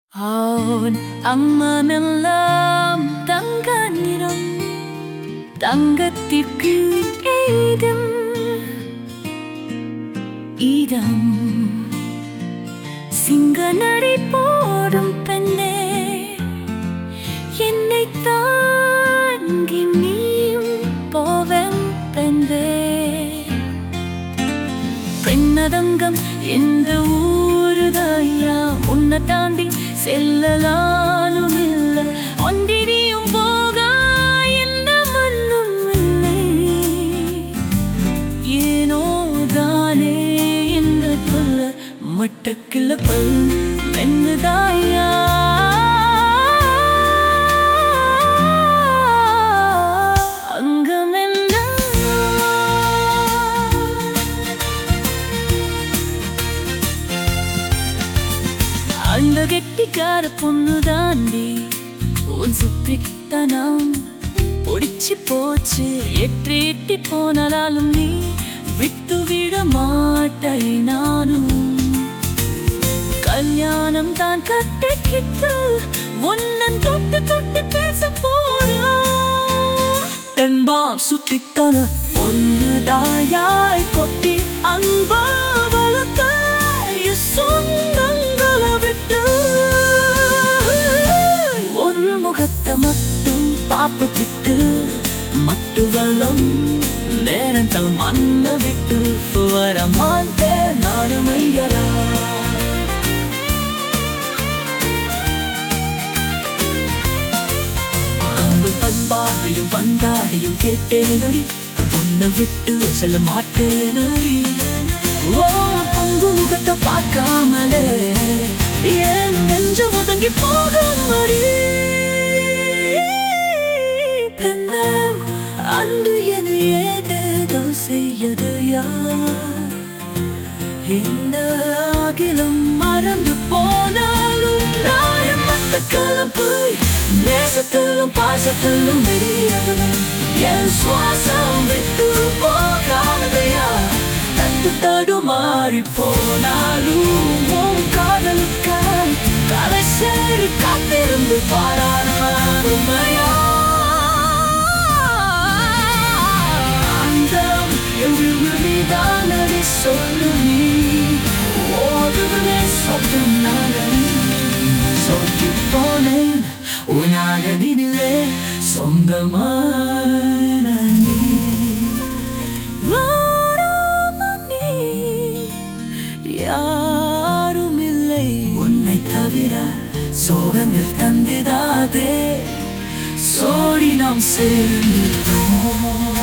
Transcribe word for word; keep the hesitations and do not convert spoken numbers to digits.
On அம்மமெல்லாம் தங்க நிறம், தங்கத்திற்கு ஏதும் இதம். சிங்க நடை போடும் பெண்ணே, என்னை தாங்கி நீயும் போவன் பெண்ணே. பெண்ணதங்கம் இந்த ஊருதையா, உன்னை தாண்டி செல்லலாலும் இல்லை. ஒன்றினியும் போக எந்த மண்ணும் இல்லை. ஏனோ தானே என்று சொல்ல மட்டக்கில்ல பல் மென்னுதாயா. அந்த கெட்டிக்கார பொண்ணு தாண்டி உன் சுப்பித்தனம் பொடிச்சு போச்சு. எட்டு எட்டி போனாலும் நீ விட்டு விட மாட்டை. நானும் கல்யாணம் தான் கட்டிக்கிட்டு ஒன்னன் தொட்டு தொட்டு பேச போறா. தென்பா சுத்தித்தன ஒன்னு தாயாய் கொட்டி அன்பா வளர்த்த சொந்தங்களை விட்டு ஒரு முகத்தை மட்டும் பாப்பிட்டு மட்டு வெள்ளம் நேரங்கள் மண்ண விட்டு வர மாட்டேன் நாடு மையலா. அன்பு பண்பாடையும் பந்தாடையும் கேட்டேனடி, உன்னை விட்டு செல்ல மாட்டேனடி. ஓ பொங்கு முகத்தை பார்க்காமலே ஏன் நெஞ்சு ஒதுங்கி போக மாறி. பெண்ணம் அன்று என ஏதேதோ செய்யது யார். இந்த அகிலம் மறந்து போனாலும் நாயமத்த கலப்பு நேசத்திலும் பாசத்திலும் வெளியவன் என் சுவாசம் விட்டு போகாதையா. தட்டு தடுமாறி போனாலும் உன் காதலுக்காய் கலை சேரி காத்திருந்து பாராளுமையா. அந்தம் எழுதிதான் அடி சொல்லு நீ ஓடுவதே சொந்தம் நாகனி. சொல்லி போனேன் உனாக நினைவே சொந்தமான நீ. யாரும் இல்லை உன்னை தவிர சோகங்கள் தந்திடாதே. சோடி நாம் சேர்ந்தோம்.